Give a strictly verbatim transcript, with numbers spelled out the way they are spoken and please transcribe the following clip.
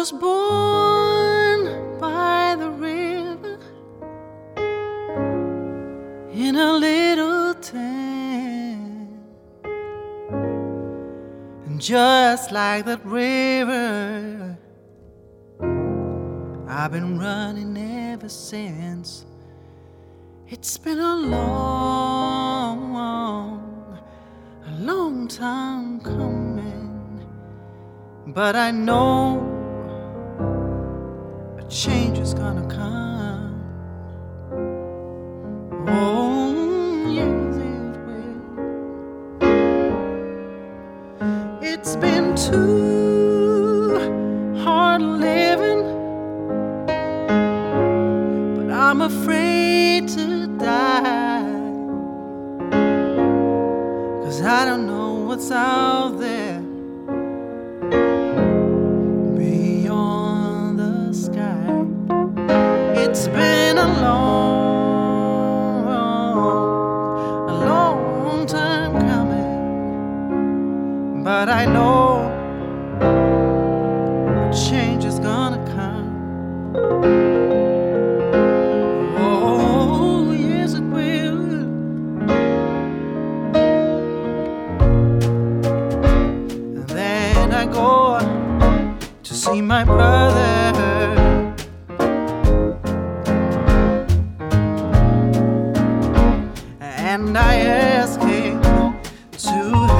was born by the river in a little town, and just like that river, I've been running ever since. It's been a long, a long time coming, but I know a change is gonna come. Oh, yes, it will. It's been too hard living, but I'm afraid to die, 'cause I don't know what's out there beyond the sky. It's been a long, a long time coming, but I know a change is gonna come. Oh, yes, it will. And then I go to see my brother, and I ask him to